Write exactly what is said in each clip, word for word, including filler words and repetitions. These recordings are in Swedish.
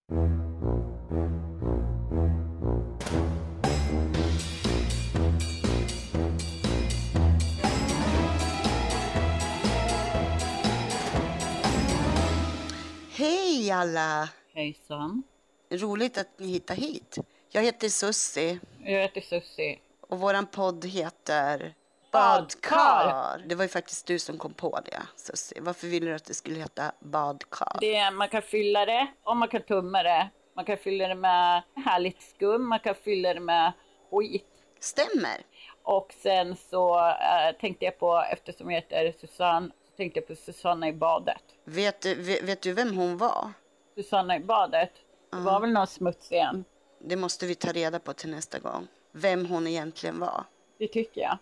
Hej alla! Hejsan. Roligt att ni hittar hit. Jag heter Sussi. Jag heter Sussi. Och våran podd heter Badkar. Badkar. Det var ju faktiskt du som kom på det, Sussi. Varför ville du att det skulle heta Badkar? Det är, man kan fylla det och man kan tumma det. Man kan fylla det med härligt skum. Man kan fylla det med skit. Stämmer. Och sen så äh, tänkte jag på, eftersom jag heter Susanne, så tänkte jag på Susanna i badet. Vet du, vet, vet du vem hon var? Susanna i badet. Det var väl någon smutsig igen. Det måste vi ta reda på till nästa gång. Vem hon egentligen var. Det tycker jag.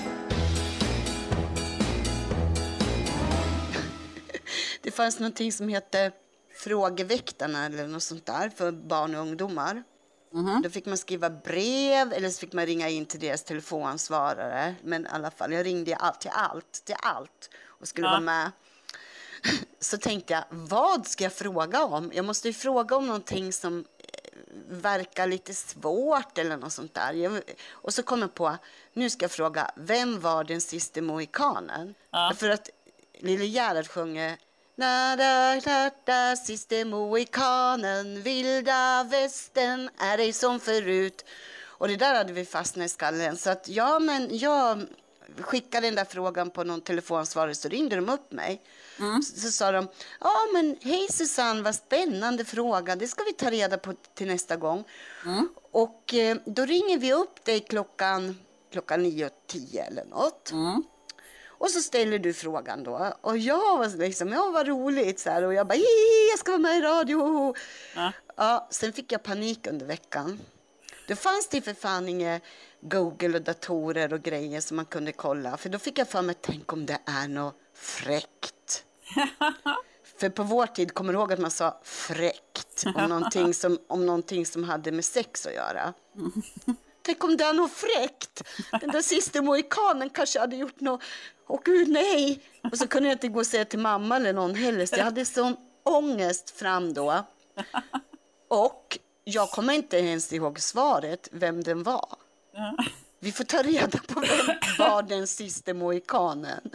Det fanns någonting som hette Frågeväktarna eller något sånt där för barn och ungdomar. Mm-hmm. Då fick man skriva brev eller så fick man ringa in till deras telefonsvarare. Men i alla fall, jag ringde allt till allt, till allt och skulle ja. vara med. Så tänkte jag, vad ska jag fråga om? Jag måste ju fråga om någonting som verkar lite svårt eller något sånt där. Jag, och så kom jag på, nu ska jag fråga, vem var den sista mohikanen? Ja. För att Lille Gerhard sjunger na da da da sista mohikanen, vilda västern är ej som förut. Och det där hade vi fastnat i skallen. Så att ja, men jag skickade den där frågan på någon telefonsvarare, så ringde de upp mig. Mm. Så, så sa de, ja men hej Susanne, vad spännande fråga, det ska vi ta reda på till nästa gång. Mm. Och eh, då ringer vi upp dig klockan klockan nio och tio eller något. Mm. Och så ställer du frågan då. Och jag var liksom, ja vad roligt så här. Och jag bara, jag ska vara med i radio. Ja. Ja, sen fick jag panik under veckan. Då fanns det för fan inga Google och datorer och grejer som man kunde kolla. För då fick jag för mig, tänk om det är något fräckt. För på vår tid, kommer du ihåg att man sa fräckt om någonting som, om någonting som hade med sex att göra? Tänk om det är något fräckt. Den där sista mohikanen kanske hade gjort något. Åh gud, nej. Och så kunde jag inte gå och säga till mamma eller någon heller. Så jag hade sån ångest fram då. Och jag kommer inte ens ihåg svaret, vem den var. Vi får ta reda på vem var den sista mohikanen.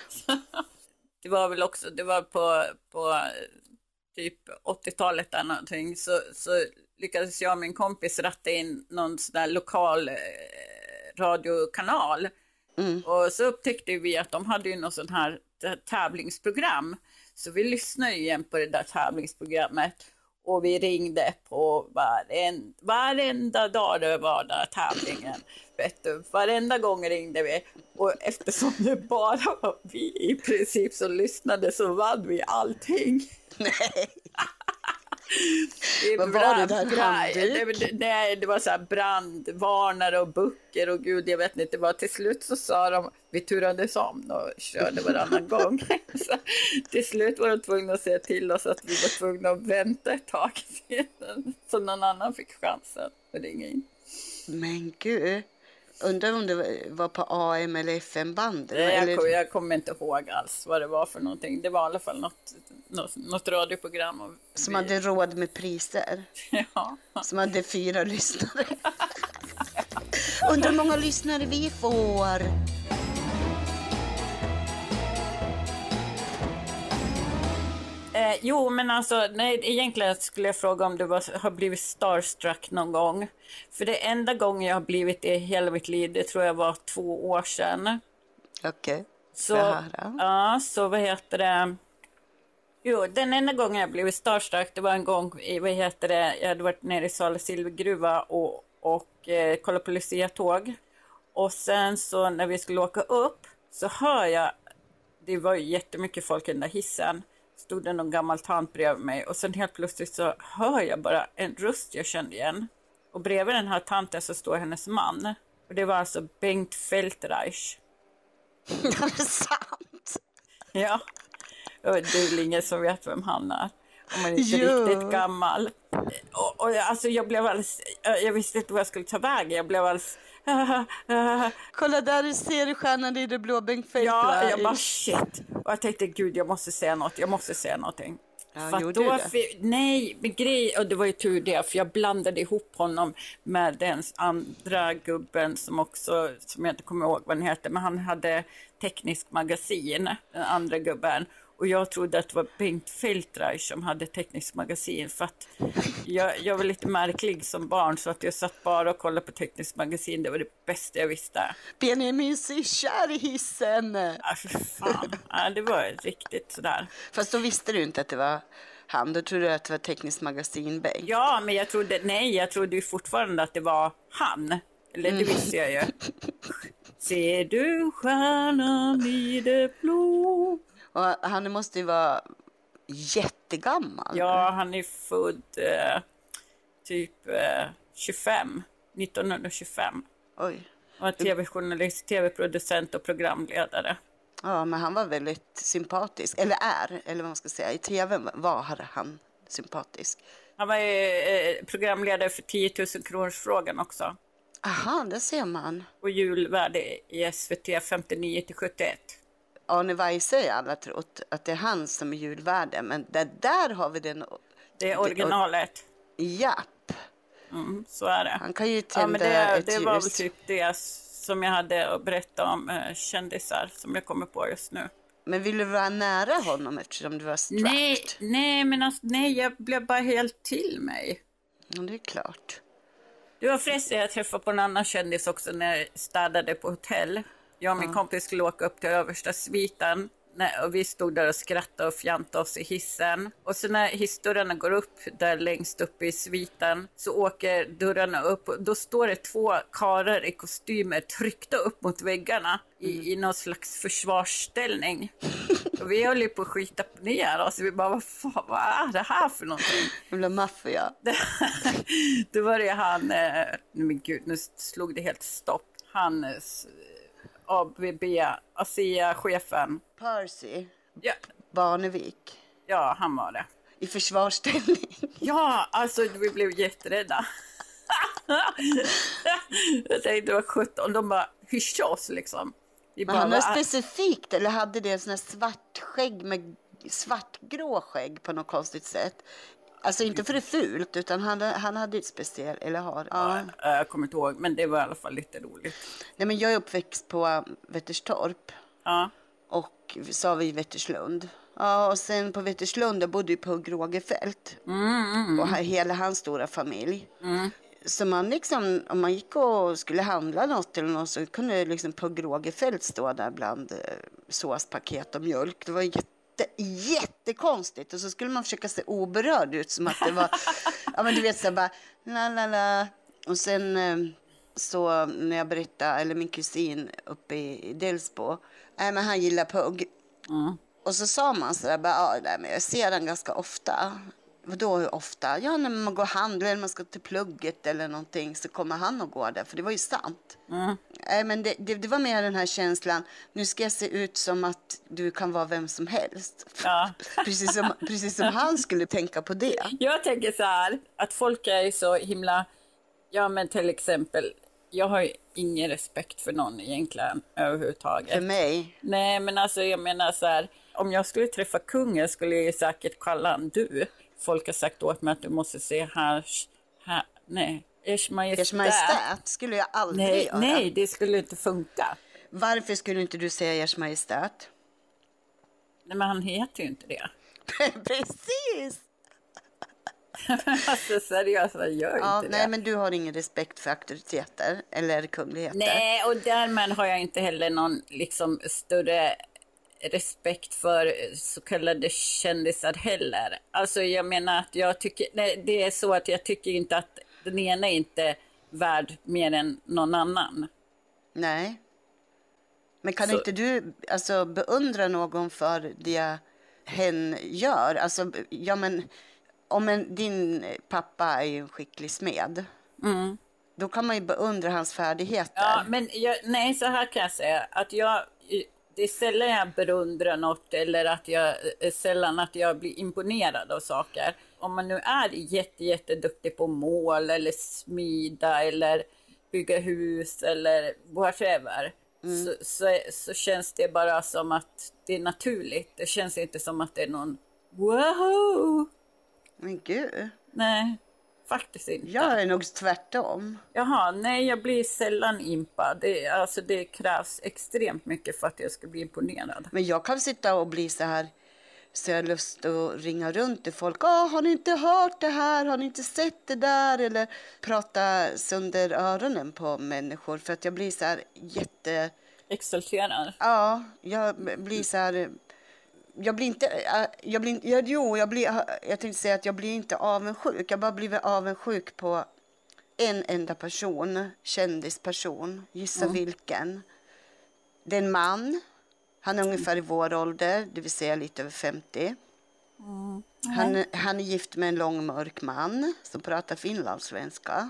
Det var väl också, det var på, på typ åttiotalet där någonting. Så, så lyckades jag och min kompis ratta in någon sån där lokal eh, radiokanal. Mm. Och så upptäckte vi att de hade ju något sån här tävlingsprogram. Så vi lyssnade igen på det där tävlingsprogrammet. Och vi ringde på varenda, varenda dag det var där tävlingen. Vet du, varenda gång ringde vi. Och eftersom det bara var vi i princip som lyssnade så vann vi allting. Nej. Det Vad var det där? Handduk? Det, nej, det var så här brandvarnare och bucker och gud, jag vet inte. Det var till slut så sa de, vi turades om och körde varannan gång. Så, till slut var de tvungna att säga till oss att vi var tvungna att vänta ett tag sedan, så någon annan fick chansen att ringa in. Men gud, undrar om det var på A M eller F M-band? Jag, eller? jag kommer inte ihåg alls vad det var för någonting. Det var i alla fall något, något, något radioprogram. Och som vi... hade råd med priser. Ja. Som hade fyra lyssnare. Undrar hur många lyssnare vi får. Eh, jo, men alltså, nej, egentligen skulle jag fråga om du var, har blivit starstruck någon gång. För det enda gången jag har blivit det i hela mitt liv, det tror jag var två år sedan. Okej, okay. Så, ja, så vad heter det? Jo, den enda gången jag blivit starstruck, det var en gång i, vad heter det? Jag hade varit nere i Sala silvergruva och, och eh, kollat på Lucia-tåg. Och sen så när vi skulle åka upp så hör jag, det var ju jättemycket folk i den där hissen. Stod det någon gammal tant bredvid mig och sen helt plötsligt så hör jag bara en röst jag kände igen. Och bredvid den här tanten så står hennes man. Och det var alltså Bengt Feldreich. Det är sant. Ja. Och det är ingen som vet vem han är. Om man är inte jo. riktigt gammal. Och, och alltså jag blev alldeles, jag visste inte vad jag skulle ta vägen. Jag blev alldeles... Kolla där ser du stjärnan i det blå Bengt Feldreich. Ja, jag bara shit. Och jag tänkte, gud jag måste säga något, jag måste säga någonting. Ja, för gjorde då du det? fi- nej, men grej, och det var ju tur det, för jag blandade ihop honom med den andra gubben som också, som jag inte kommer ihåg vad han heter, men han hade Teknisk Magasin, den andra gubben. Och jag trodde att det var Bengt Feldreich som hade Teknisk Magasin, för att jag, jag var lite märklig som barn, så att jag satt bara och kollade på Teknisk Magasin. Det var det bästa jag visste. Benjamin sig kär i hissen. Ja, för fan. Ja, det var riktigt sådär. Fast då visste du inte att det var han. Då trodde du att det var Tekniskt Magasin Bengt. Ja, men jag trodde, nej, jag trodde ju fortfarande att det var han. Eller det visste jag ju. Ser du stjärnan i det blå? Och han måste ju vara jättegammal. Ja, han är född eh, typ eh, tjugofem, nittonhundratjugofem. Oj. Och tv-journalist, tv-producent och programledare. Ja, men han var väldigt sympatisk. Eller är, eller vad man ska säga. I tv var han sympatisk. Han var eh, programledare för tio tusen kronors frågan också. Aha, det ser man. Och julvärde i S V T femtionio till sjuttioett. Arne Weise har alla trott att det är han som är julvärde. Men det där har vi den. Det är originalet. Japp. Mm, så är det. Han kan ju tända ja, men det, ett det ljus. var väl typ det som jag hade att berätta om eh, kändisar som jag kommer på just nu. Men vill du vara nära honom eftersom du var strapped? Nej, nej, men alltså, nej, jag blev bara helt till mig. Ja, det är klart. Det var förresten jag träffade på en annan kändis också när jag städade på hotell. Jag och min Ja. kompis skulle åka upp till översta sviten. Nej, och vi stod där och skrattade och fjantade oss i hissen. Och så när hissdörrarna går upp där längst upp i sviten så åker dörrarna upp. Och då står det två karar i kostymer tryckta upp mot väggarna i, mm. i någon slags försvarsställning. Och vi höll ju på att skita ner oss. Vi bara, vad fan, vad är det här för någonting? Jävla maffia. Då var det han, eh, men gud, nu slog det helt stopp. Han... Eh, A B B, ASEA-chefen. Percy Ja. Barnevik. Ja, han var det. I försvarsställning. Ja, alltså vi blev jätterädda. Jag tänkte det var sjutton, de bara hyscha oss liksom. Vi Men bara, han var va? specifikt, eller hade det en sån här svart skägg med svartgrå skägg på något konstigt sätt. Alltså inte för det fult, utan han, han hade ett speciellt, eller har. Ja. Ja, jag kommer inte ihåg, men det var i alla fall lite roligt. Nej, men jag är uppväxt på Vätterstorp. Ja. Och så har vi Vätterslund. Ja, och sen på Vätterslund jag bodde ju på Grågefält. Mm, mm, och hela hans stora familj. mm. Så man liksom, om man gick och skulle handla något eller något så kunde liksom på Grågefält stå där bland eh, såspaket och mjölk. Det var jätte, jättekonstigt. Och så skulle man försöka se oberörd ut som att det var, ja men du vet så bara, la la la. Och sen eh, så när jag berättade, eller min kusin uppe i Delsbo, äh, men han gillar pugg. Mm. Och så sa man så där, bara, ja, där, men jag ser den ganska ofta. Vadå hur ofta? Ja, när man går och handlar eller man ska till plugget eller någonting så kommer han och går där. För det var ju sant. Mm. Nej, men det, det, det var mer den här känslan, nu ska jag se ut som att du kan vara vem som helst. Ja. precis, som, precis som han skulle tänka på det. Jag tänker så här, att folk är så himla, ja men till exempel, jag har ju ingen respekt för någon egentligen överhuvudtaget. För mig? Nej, men alltså jag menar så här, om jag skulle träffa kungen skulle jag säkert kalla han du. Folk har sagt åt mig att du måste se här, här nej, Ers Majestät. Ers Majestät skulle jag aldrig nej, göra. Nej, det skulle inte funka. Varför skulle inte du säga Ers Majestät? Nej, men han heter ju inte det. Precis! Alltså seriöst, jag gör ja, inte nej, det. men du har ingen respekt för auktoriteter eller kungligheter. Nej, och därmed har jag inte heller någon liksom större respekt för så kallade kändisar heller. Alltså jag menar att jag tycker, nej, det är så att jag tycker inte att den ena är inte värd mer än någon annan. Nej. Men kan Så. inte du alltså beundra någon för det hen gör? Alltså, ja men om en, din pappa är ju en skicklig smed. Mm. Då kan man ju beundra hans färdigheter. Ja, men jag, nej, så här kan jag säga att jag, det är sällan jag beundrar något eller att jag, sällan att jag blir imponerad av saker. Om man nu är jätte, jätteduktig på mål eller smida eller bygga hus eller whatever. Mm. Så, så, så känns det bara som att det är naturligt. Det känns inte som att det är någon Wow! Men gud. Nej, faktiskt inte. Jag är nog tvärtom. Jaha, nej jag blir sällan impad. Det, alltså, det krävs extremt mycket för att jag ska bli imponerad. Men jag kan sitta och bli så här, så jag har lust att ringa runt till folk. Åh, har ni inte hört det här? Har ni inte sett det där? Eller prata sönder öronen på människor. För att jag blir så här jätte... Exalterad. Ja, jag blir så här... Jag blir inte... Jag blir, jag, jo, jag blir... Jag tänkte säga att jag blir inte avundsjuk. Jag bara blir avundsjuk på en enda person. Kändisperson. Gissa mm. vilken. Det är en man. Han är ungefär i vår ålder, det vill säga lite över femtio. Mm. Han, han är gift med en lång mörk man som pratar finlandssvenska.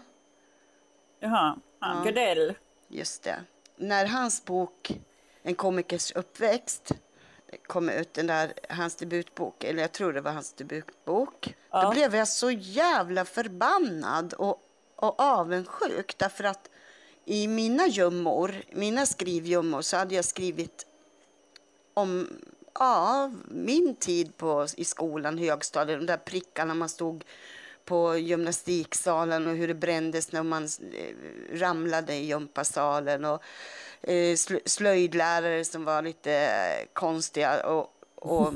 Jaha, ja. Gardell. Just det. När hans bok En komikers uppväxt kom ut, den där, hans debutbok, eller jag tror det var hans debutbok, ja. Då blev jag så jävla förbannad och, och avundsjuk. Därför att i mina gömmor, mina skrivgömmor, så hade jag skrivit om ja, min tid på, i skolan, högstadiet, de där prickarna man stod på gymnastiksalen och hur det brändes när man eh, ramlade i gympasalen och eh, slöjdlärare som var lite eh, konstiga och, och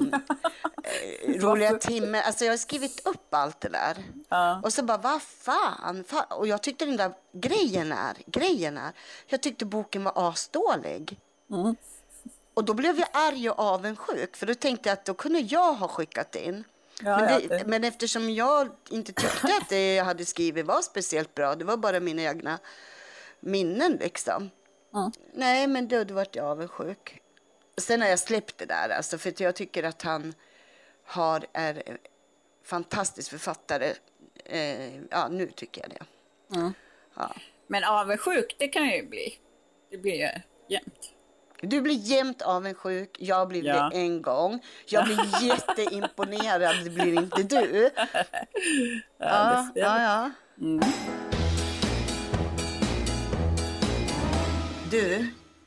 eh, roliga timmar. Alltså jag har skrivit upp allt det där. Ja. Och så bara, vad fan, fan? Och jag tyckte den där grejen är, grejen är, jag tyckte boken var asdålig. Mm. Och då blev jag arg och avundsjuk. För då tänkte jag att då kunde jag ha skickat in. Ja, men, det, men eftersom jag inte tyckte att det jag hade skrivit var speciellt bra. Det var bara mina egna minnen liksom. Mm. Nej, men då, då var jag avundsjuk. Sen har jag släppt det där. Alltså, för att jag tycker att han har, är en fantastisk författare. Eh, ja, nu tycker jag det. Mm. Ja. Men avundsjuk, det kan ju bli. Det blir ju jämt. Du blir jämt avundsjuk. Jag blev ja. det en gång. Jag blir jätteimponerad. Det blir inte du. Ja, ja, ja, ja. Mm. Du?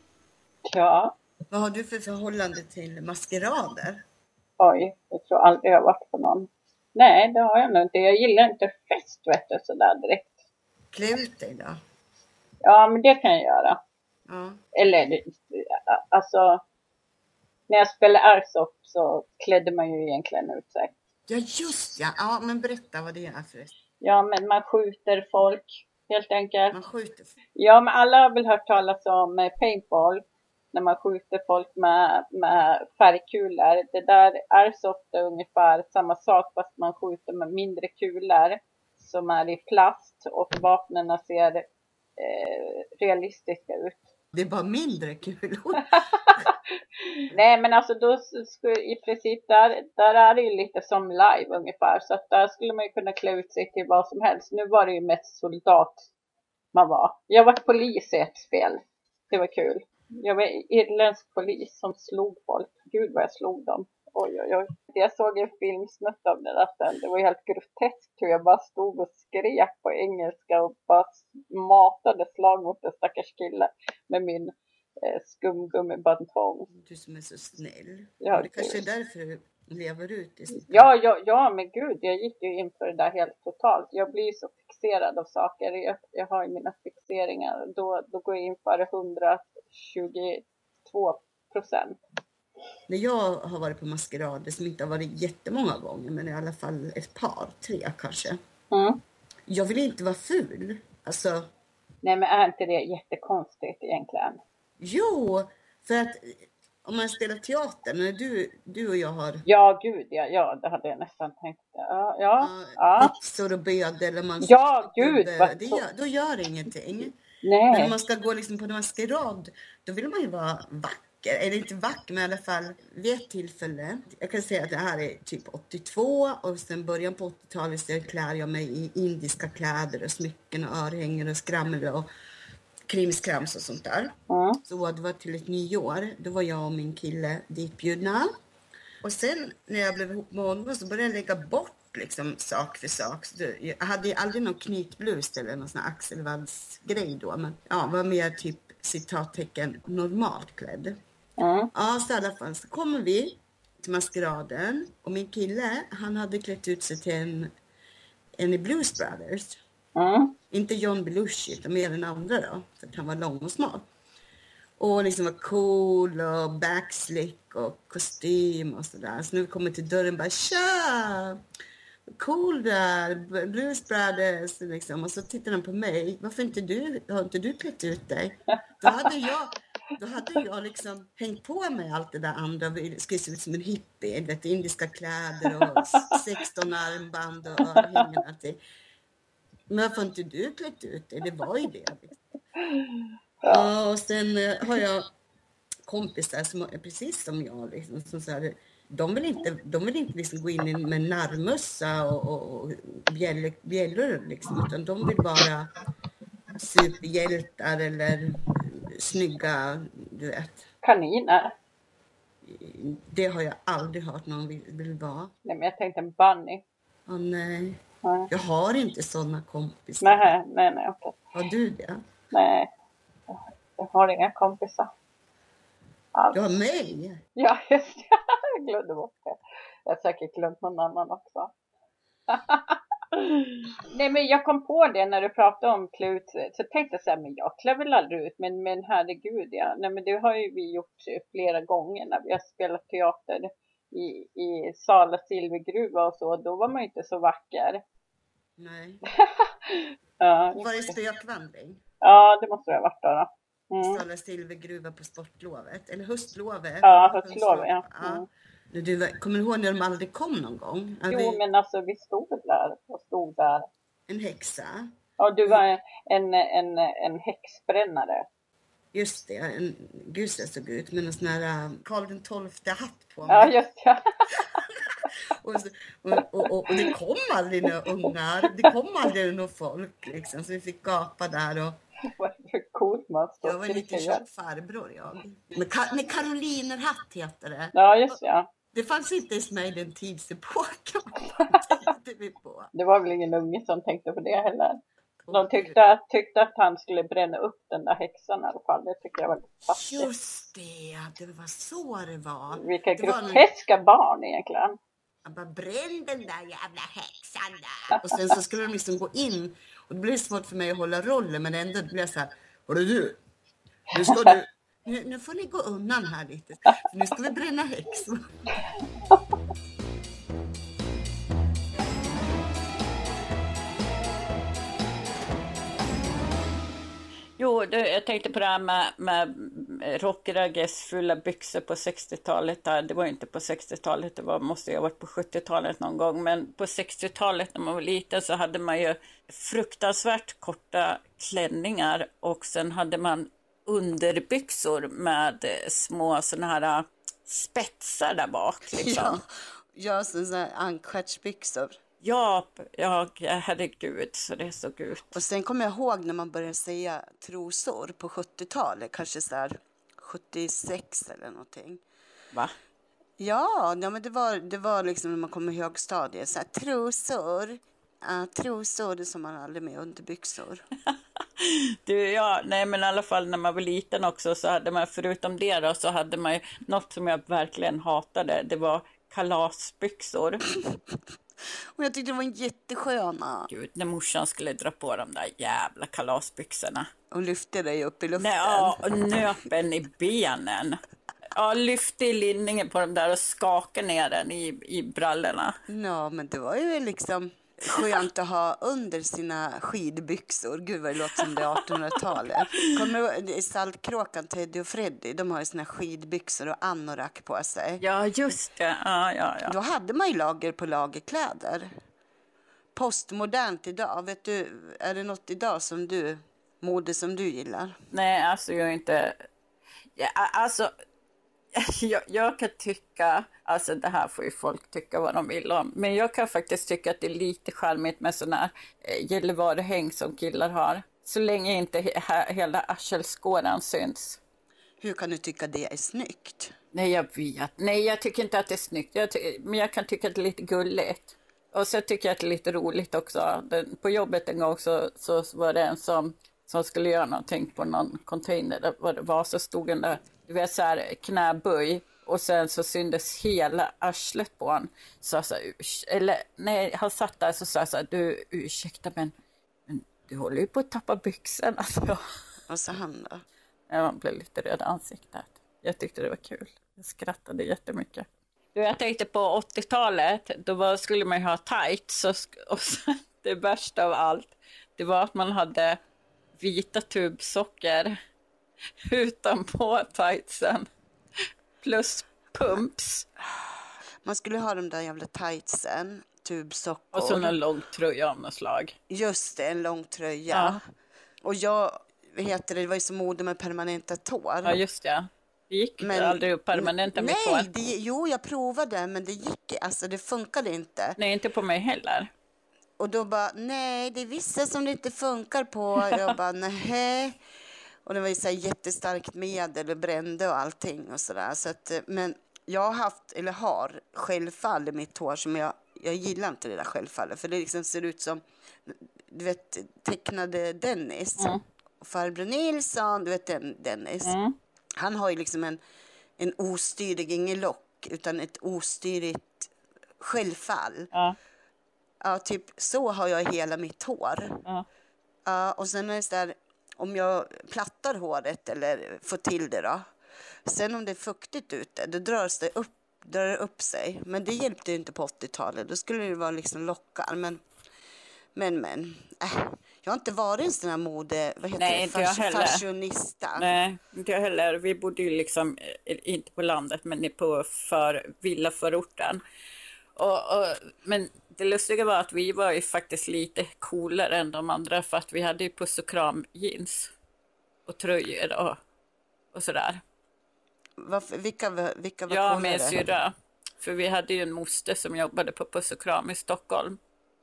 Ja? Vad har du för förhållande till maskerader? Oj, jag tror aldrig jag har varit på någon. Nej, det har jag nog inte. Jag gillar inte fest, vet du, sådär direkt. Klä ut dig då? Ja, men det kan jag göra. Ja. Eller, alltså, när jag spelade Airsoft så klädde man ju egentligen ut sig. Ja, just ja. Ja, men berätta vad det är för. Ja, men man skjuter folk, helt enkelt. Man skjuter? Ja, men alla har väl hört talas om paintball. När man skjuter folk med, med färgkulor. Det där Airsoft är ungefär samma sak fast man skjuter med mindre kulor som är i plast. Och vapnen ser eh, realistiska ut. Det är bara mindre kulor. Nej, men alltså då skulle i princip där, där är det ju lite som live ungefär. Så att där skulle man ju kunna klä ut sig till vad som helst. Nu var det ju mest soldat man var. Jag var polis i ett spel. Det var kul. Jag var irländsk polis som slog folk. Gud vad jag slog dem. Oj, oj, oj. Jag såg en film snutt av det där sen. Det var helt groteskt hur jag bara stod och skrek på engelska och bara matade slag mot en stackars kille med min eh, skumgummibantong. Du som är så snäll. Ja, det kanske är därför du lever ut i sånt. Ja, ja, ja, men gud, jag gick ju in för det där helt totalt. Jag blir så fixerad av saker. Jag, jag har ju mina fixeringar. Då, då går jag in för hundratjugotvå procent. När jag har varit på maskerader som inte har varit jättemånga gånger, men i alla fall ett par, tre kanske. Mm. Jag vill inte vara ful. Alltså... Nej, men är inte det jättekonstigt egentligen? Jo, för att om man spelar teater, när du, du och jag har... Ja, gud, ja, ja, det hade jag nästan tänkt. Ja, ja. ja. Häxor och böd, eller man... Ja, gud! Vad det gör, då gör det ingenting. Nej. Men om man ska gå liksom på en maskerad, då vill man ju vara vacker. Eller inte vacker, men i alla fall vid ett tillfälle. Jag kan säga att det här är typ åttiotvå och sen början på åttiotalet så klär jag mig i indiska kläder och smycken och örhängen och skrammel och krimskrams och sånt där. Mm. Så det var till ett nyår. Då var jag och min kille ditbjudna. Och sen när jag blev ihop med honom så började jag lägga bort liksom sak för sak. Så jag hade ju aldrig någon knytblus eller någon sån här axelvadsgrej då. Men ja, var mer typ citattecken normalt klädd. Mm. Ja, så i alla fall så kommer vi till maskeraden. Och min kille, han hade klätt ut sig till en, en i Blues Brothers. Mm. Inte John Belushi, utan mer än andra då. För att han var lång och smal. Och liksom var cool och backslick och kostym och sådär. Så nu kommer till dörren bara, tja! Cool där, Blues Brothers liksom. Och så tittar han på mig. Varför inte du, har inte du klätt ut dig? Då hade jag, då hade jag liksom hängt på mig allt det där andra. Det skulle se ut som en hippie, vet, indiska kläder och sexton armband och örhängen och allting. Men varför inte du klätt ut dig? Det var ju det. Liksom. Ja, och sen eh, har jag kompisar som är precis som jag. Liksom, som så här, de vill inte, de vill inte liksom gå in med narmössa och, och, och bjäll, bjällor. Liksom, utan de vill vara superhjältar eller snygga, du vet. Kaniner. Det har jag aldrig hört någon vill, vill vara. Nej, men jag tänkte en bunny. Åh nej. Nej. Jag har inte sådana kompisar. Nej, nej, nej, okej. Har du det? Nej, jag har inga kompisar. Alls. Du har mig? Ja, just det. Jag glömde bort det. Jag har säkert glömt någon annan också. Nej, men jag kom på det när du pratade om klä ut. Så tänkte jag så här, men jag klär väl aldrig ut. Men, men herregud, ja. Nej, men det har ju vi gjort flera gånger när vi har spelat teater i, i Sala silvergruva och så. Då var man ju inte så vacker. Nej. Ja, var det spökvandring? Ja, det måste det ha varit då. då. Mm. Sala silvergruva på sportlovet. Eller höstlovet. Ja, höstlovet, ja. Mm. Du, kommer du ihåg när de aldrig kom någon gång? Jo, vi... men alltså vi stod där och stod där. En häxa. Ja, du var en, en, en häxbrännare. Just det, en, gud jag såg ut med en sån här Karl den tolfte hatt på mig. Ja, just det. och, och, och, och det kom aldrig några ungar, det kom aldrig några folk liksom, så vi fick gapa där och vad för coolt man stod. Jag var en liten tjock farbror, jag. Med, Ka- med Karolinerhatt heter det. Ja, just det. Ja. Det fanns inte ens med i den tidsepoken. Det var väl ingen unge som tänkte på det heller. De tyckte, tyckte att han skulle bränna upp den där häxan i alla fall. Det tycker jag var lite fattigt. Just det, det var så det var. Vilka det groteska var barn egentligen. Jag bara, bränn den där jävla häxan där. Och sen så skulle de liksom gå in. Och det blev svårt för mig att hålla rollen. Men ändå blev jag så här, hörru du, nu ska du, nu, nu får ni gå undan här lite. För nu ska vi bränna häxor. Jo, det, jag tänkte på det här med, med rockragges fulla byxor på sextiotalet. Där. Det var inte på sextiotalet, det var, måste ju ha varit på sjuttiotalet någon gång. Men på sextiotalet när man var liten så hade man ju fruktansvärt korta klänningar. Och sen hade man underbyxor med små såna här spetsar där bak. Liksom. Ja, ja sådana här ankstjärtsbyxor. Ja, ja, herregud, så det såg ut. Och sen kommer jag ihåg när man började säga trosor på sjuttiotalet, kanske så här sjuttiosex eller någonting. Va? Ja, ja men det var, det var liksom när man kom i högstadiet, så här, trosor. Ja, trosor, det som man aldrig med underbyxor. Du, ja, nej men i alla fall när man var liten också så hade man, förutom det då, så hade man ju något som jag verkligen hatade, det var kalasbyxor. Och jag tyckte det var en jättesköna. Gud, när morsan skulle dra på de där jävla kalasbyxorna. Och lyfte dig upp i luften. Nej, ja, och nöpen i benen. Ja, lyfte i linningen på de där och skakade ner den i, i brallorna. Ja, men det var ju liksom skönt att ha under sina skidbyxor. Gud vad det låter som det artonhundratalet. Kommer du i Saltkråkan, Teddy och Freddy, de har ju sina skidbyxor och anorak på sig. Ja, just det. Ja, ja, ja. Då hade man ju lager på lagerkläder. Postmodernt idag. Vet du, är det något idag som du, mode som du gillar? Nej, alltså jag är inte... Ja, alltså... Jag, jag kan tycka, alltså det här får ju folk tycka vad de vill om, men jag kan faktiskt tycka att det är lite charmigt med sådana här eh, gällvarehäng som killar har. Så länge inte he, he, hela arselskåran syns. Hur kan du tycka det är snyggt? Nej, jag vet. Nej, jag tycker inte att det är snyggt. Jag ty- men jag kan tycka att det är lite gulligt. Och så tycker jag att det är lite roligt också. Den, på jobbet en gång så, så var det en som, som skulle göra någonting på någon container. Där var, det var så stod den där, du vet så här knäböj Och sen så syndes hela arslet på honom. Så så eller nej, han satt där så sa så här, du ursäkta men, men du håller ju på att tappa byxorna. Alltså. Och så han då? Ja, han blev lite röd i ansiktet. Jag tyckte det var kul. Jag skrattade jättemycket. Du, jag tänkte på åttiotalet, då var, skulle man ju ha tights. Och, och så, det värsta av allt, det var att man hade vita tubsocker utanpå tightsen. Plus pumps. Man skulle ha de där jävla tightsen, tubsockor. Och så en lång tröja av något slag. Just det, en lång tröja. Ja. Och jag, vad heter det, det var ju så mode med permanenta tår. Ja, just det. Det gick men, aldrig upp permanenta med tår. Nej, det, jo jag provade men det gick, alltså det funkade inte. Nej, inte på mig heller. Och då bara, nej det är vissa som det inte funkar på. Jag bara, nej. Och det var ju så här jättestarkt medel och brände och allting och sådär. Så att, men jag har haft, eller har, skällfall i mitt hår som jag, jag gillar inte det där skällfallet. För det liksom ser ut som, du vet, tecknade Dennis. Mm. Och farbror Nilsson, du vet den Dennis. Mm. Han har ju liksom en, en ostyrig, ingen lock, utan ett ostyrigt skällfall. Ja. Ja, typ så har jag hela mitt hår. Ja. Ja, och sen är det så där, om jag plattar håret eller får till det då. Sen om det är fuktigt ute, då drar det upp, drar det upp sig. Men det hjälpte ju inte på åttiotalet. Då skulle det vara liksom lockar. Men, men, men. Äh, jag har inte varit en sån här mode, vad heter Nej, det? Inte jag heller. Fashionista. Nej, inte jag heller. Vi bodde ju liksom, inte på landet, men på för, villaförorten. Och, och, men det lustiga var att vi var ju faktiskt lite coolare än de andra för att vi hade ju puss och kram jeans och tröjor och, och sådär. Varför, vilka, vilka var ja, coolare? med syra. För vi hade ju en moster som jobbade på puss och kram i Stockholm.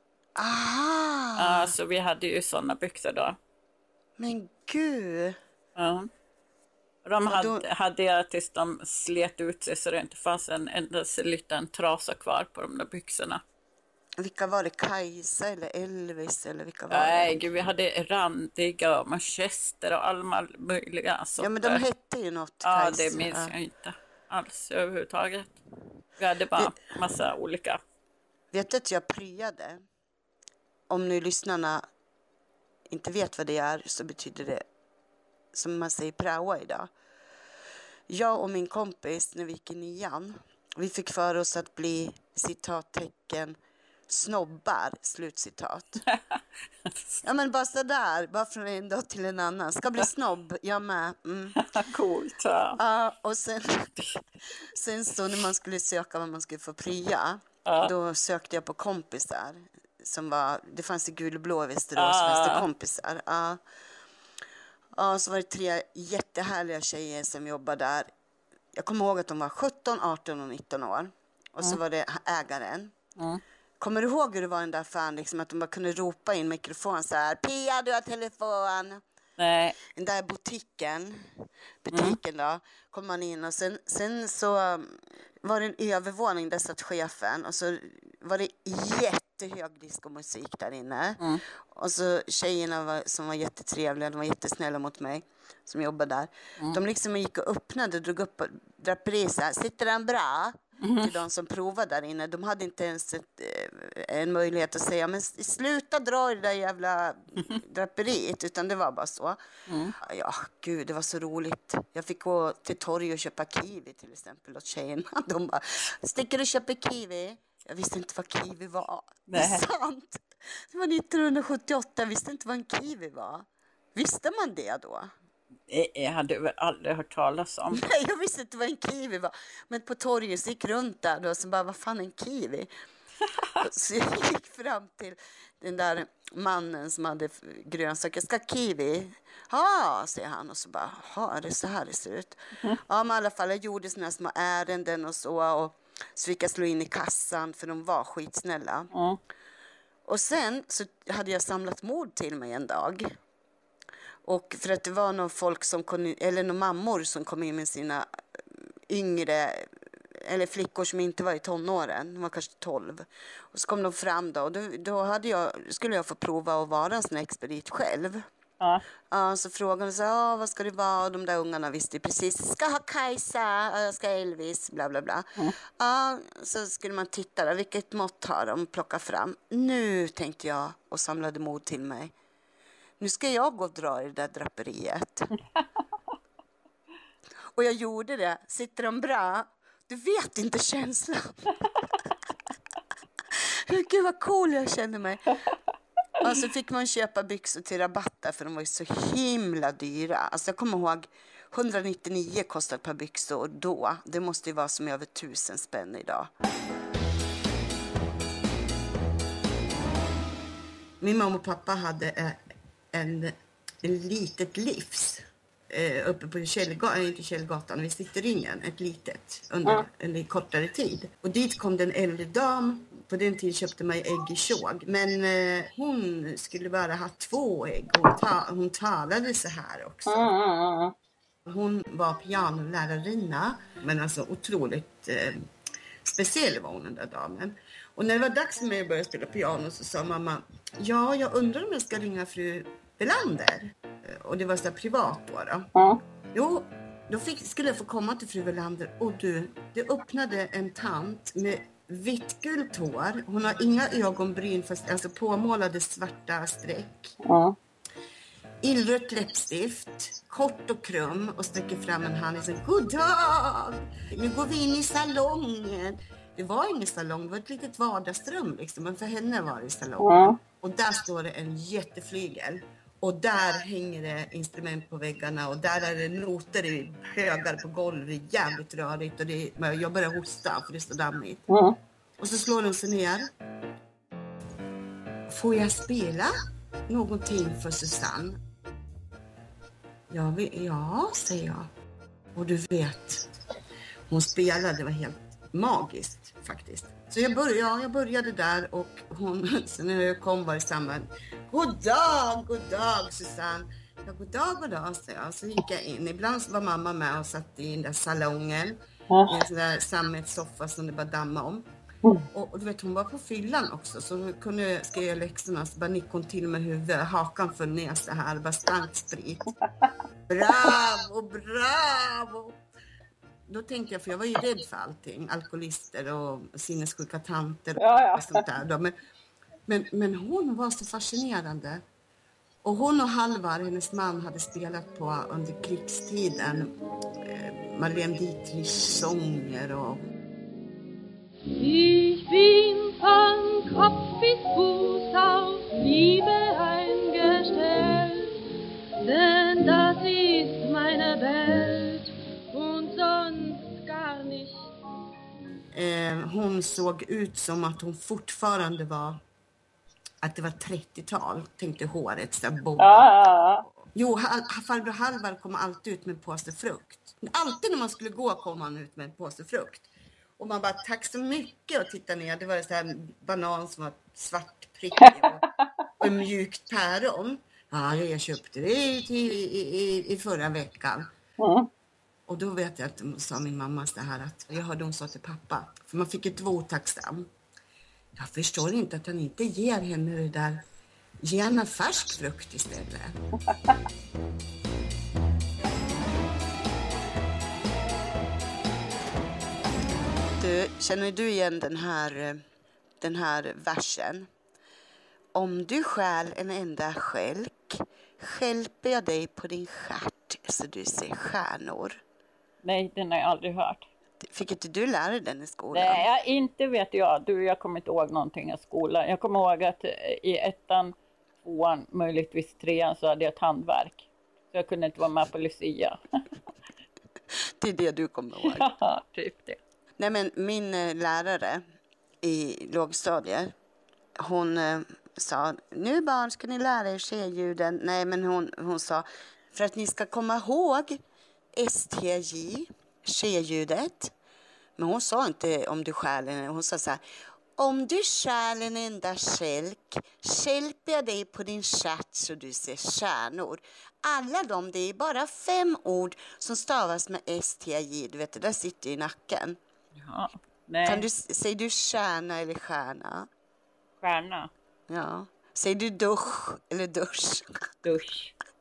Ah! Ja, så vi hade ju sådana byxor då. Men gud! Ja. De hade, då... hade jag tills de slet ut sig så det inte fanns en enda liten trasa kvar på de där byxorna. Vilka var det? Kajsa eller Elvis eller vilka var Nej, det? Gud, vi hade Randiga och Manchester och alla möjliga sorter. Ja, men de hette ju något. Ja, Kajsa. det minns jag inte alls överhuvudtaget. Vi hade bara det... massa olika. Vet du att jag pryade? Om nu lyssnarna inte vet vad det är så betyder det, som man säger, praoa idag. Jag och min kompis när vi gick i nian, vi fick för oss att bli citattecken snobbar, slutcitat. Ja men bara sådär, bara från en dag till en annan. Ska bli snobb, jag med. Mm. Coolt. Ja, ja och sen, sen så när man skulle söka vad man skulle få prya, ja. Då sökte jag på kompisar. Som var, det fanns i Gulblå i Västerås, ah. fanns det kompisar. Ja. Ja, så var det tre jättehärliga tjejer som jobbade där. Jag kommer ihåg att de var sjutton, arton och nitton år. Och mm. så var det ägaren. Mm. Kommer du ihåg hur det var den där fan, liksom, att de bara kunde ropa in mikrofon så här: Pia, du har telefon. Nej. Den där butiken, butiken mm. då, kom man in och sen, sen så var det en övervåning där satt chefen och så var det jättehög diskomusik där inne. Mm. Och så tjejerna var, som var jättetrevliga, de var jättesnälla mot mig som jobbade där. Mm. De liksom gick och öppnade och drog upp draperier. Sitter den bra? Mm. Till de som provade där inne. De hade inte ens ett, en möjlighet att säga men sluta dra i det där jävla draperiet, utan det var bara så. Mm. Ja, gud, det var så roligt. Jag fick gå till torg och köpa kiwi till exempel åt tjejerna. De bara, sticker du och köper kiwi? Jag visste inte vad kiwi var. Nej. Det är sant. Det var nittonhundrasjuttioåtta, jag visste inte vad en kiwi var. Visste man det då? Jag hade väl aldrig hört talas om. Nej, jag visste inte vad en kiwi var. Men på torget så gick runt där då, så bara, vad fan är en kiwi? Så jag gick fram till den där mannen som hade grönsaker. Ska kiwi? Ja, säger han. Och så bara, ja, är det så här det ser ut? Mm. Ja, men i alla fall, jag gjorde såna små ärenden och så. Och så fick jag slå in i kassan, för de var skitsnälla. Mm. Och sen så hade jag samlat mod till mig en dag. Och för att det var någon folk som kom in, eller några mammor som kom in med sina yngre, eller flickor som inte var i tonåren, de var kanske tolv. Och så kom de fram då, och då, då hade jag, skulle jag få prova att vara en sån expedit själv. Ja. Ja, så frågade hon så här, vad ska det vara? Och de där ungarna visste ju precis, ska ha Kajsa, jag ska ha Elvis, bla bla bla. Mm. Ja, så skulle man titta då, vilket mått har de plockat fram. Nu tänkte jag och samlade mod till mig. Nu ska jag gå och dra i det där draperiet. Och jag gjorde det. Sitter de bra? Du vet inte känslan. Gud vad cool jag kände mig. Och så fick man köpa byxor till rabatter för de var ju så himla dyra. Alltså jag kommer ihåg etthundranittionio kostade ett par byxor då. Det måste ju vara som över tusen spänn idag. Min mamma och pappa hade en, en, en litet livs eh, uppe på Källgatan, inte Källgatan, vid Cityringen, ett litet under mm. en kortare tid. Och dit kom den äldre dam. På den tiden köpte man ägg i tjog. Men eh, hon skulle bara ha två ägg. Hon, ta, hon talade så här också. Mm. Hon var pianolärarinna. Men alltså otroligt eh, speciell var hon, den där damen. Och när det var dags för mig att börja spela piano så sa mamma, ja, jag undrar om jag ska ringa fru Welander. Och det var så där privat då. då. Mm. Jo, då fick, skulle jag få komma till fru Welander. Och du, det öppnade en tant med vittgult hår. Hon har inga ögonbryn, fast alltså påmålade svarta streck. Mm. Illrött läppstift, kort och krum, och sträcker fram en hand och säger, god dag! Nu går vi in i salongen. Det var ingen salong, det var ett litet vardagsrum liksom, men för henne var det salong. Mm. Och där står det en jätteflygel. Och där hänger det instrument på väggarna. Och där är det noter i högar på golvet. Jävligt rörigt. Och det, jag börjar hosta för det är så dammigt. Mm. Och så slår de sig ner. Får jag spela någonting för Susanne? Ja, vi, ja, säger jag. Och du vet, hon spelade, det var helt magiskt faktiskt. Så jag började, ja, jag började där och hon, så när jag kom var det samma. God dag, god dag Susanne. Ja, god dag, god dag, så jag. Så gick jag in. Ibland var mamma med och satt i den där salongen. I en sån där sammetssoffa som det bara dammade om. Och, och du vet, hon var på fyllan också. Så hon kunde skriva läxorna. Så bara nickade hon till med huvudet. Hakan för ner så här. Bara stank sprit. Bravo, bravo. Då tänkte jag, för jag var ju rädd för allting. Alkoholister och sinnessjuka tanter och, ja, ja. och sånt där. Men, men, men hon var så fascinerande. Och hon och Halvar, hennes man, hade spelat på under krigstiden. Eh, Marlene Dietrichs sånger och... Ich bin von Kopf bis Fuß auf Liebe eingestellt, denn das ist meine Welt und sonst gar nicht. Eh, hon såg ut som att hon fortfarande var, att det var trettiotal, tänkte håret så där båda. Ja, ja, ja. Jo, farbror Halvar kom alltid ut med en påse frukt. Alltid när man skulle gå kom han ut med en påse frukt. Och man bara, tack så mycket, och titta ner. Det var så här banan som var svart prickig och, och en mjukt päron. Ja, jag köpte det i, i, i, i förra veckan. Mm. Och då vet jag att sa min mamma så här att jag hörde hon sa till pappa. För man fick ett otacksam. Jag förstår inte att han inte ger henne det där. Ge henne färsk frukt istället. Du, känner du igen den här, den här versen? Om du stjäl en enda skälk, stjälper jag dig på din stjärt så du ser stjärnor. Nej, den har jag aldrig hört. Fick inte du lära dig den i skolan? Nej, jag, inte vet jag. Du, jag kommer inte ihåg någonting av skolan. Jag kommer ihåg att i ettan, tvåan, möjligtvis trean så hade jag ett handverk. Så jag kunde inte vara med på Lucia. Det är det du kommer ihåg? Ja, typ det. Nej, men min lärare i lågstadiet, hon eh, sa, nu barn ska ni lära er C-ljuden. Nej, men hon, hon sa, för att ni ska komma ihåg S T J, C-ljudet. Men hon sa inte om du stjäl en, hon sa så här, om du stjäl en enda skälk, skälper jag dig på din stjärt så du ser stjärnor. Alla de, det är bara fem ord som stavas med S T J, du vet, det där sitter i nacken. Ja, nej. Kan du, säger du stjärna eller stjärna? Stjärna. Ja. Säger du dusch eller dusch? Dusch.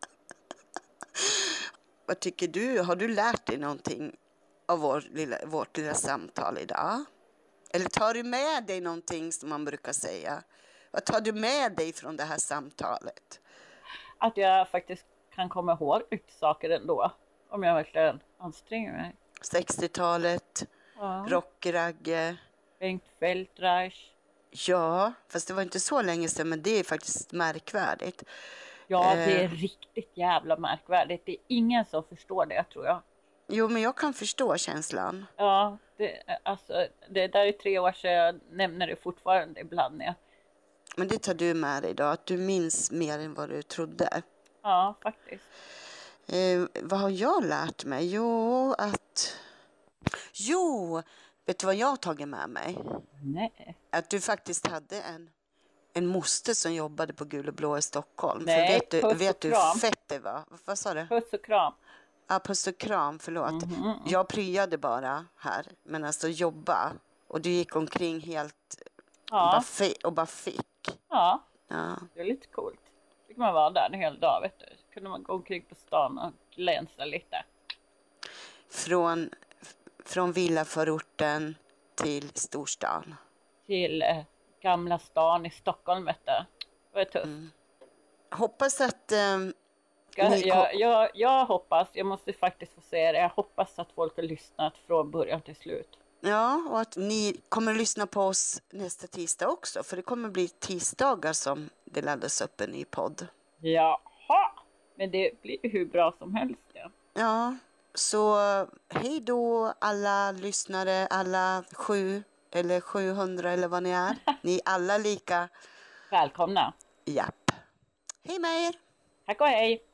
Vad tycker du? Har du lärt dig någonting av vår lilla, vårt lilla samtal idag? Eller tar du med dig någonting som man brukar säga? Vad tar du med dig från det här samtalet? Att jag faktiskt kan komma ihåg lite saker ändå. Om jag verkligen anstränger mig. sextiotalet, Ja. Rockragge. Bengt Feldreich. Ja, fast det var inte så länge sedan, men det är faktiskt märkvärdigt. Ja, Eh. det är riktigt jävla märkvärdigt. Det är ingen som förstår det, tror jag. Jo, men jag kan förstå känslan. Ja, det, alltså, det där är tre år sedan, jag nämner det fortfarande ibland. När jag... Men det tar du med dig idag, att du minns mer än vad du trodde. Ja, faktiskt. Eh, vad har jag lärt mig? Jo, att... Jo, vet du vad jag har tagit med mig? Nej. Att du faktiskt hade en, en moster som jobbade på Gul och Blå i Stockholm. Nej, För vet du, puss och vet du kram. hur fett det var? Vad sa du? Puss och kram. Ja, puss och kram, förlåt. Mm, mm, mm. Jag pryade bara här, men alltså jobba. Och du gick omkring helt och, bara Ja, fi- och bara fick. ja, Ja. det är lite coolt. Fick man vara där en hel dag, vet du. Kunde man gå omkring på stan och glänsa lite. Från, från villaförorten till storstan. Till eh, Gamla stan i Stockholm, vet du. Det var tufft. Mm. Hoppas att... ehm, Jag, Ni jag, jag, jag hoppas, jag måste faktiskt få säga det, jag hoppas att folk har lyssnat från början till slut. Ja, och att ni kommer att lyssna på oss nästa tisdag också. För det kommer bli tisdagar som det laddas upp en ny podd. Jaha, men det blir hur bra som helst. Ja. Ja, så hej då alla lyssnare, alla sju eller sjuhundra eller vad ni är. Ni är alla lika. Välkomna. Japp. Hej med er! Tack och hej.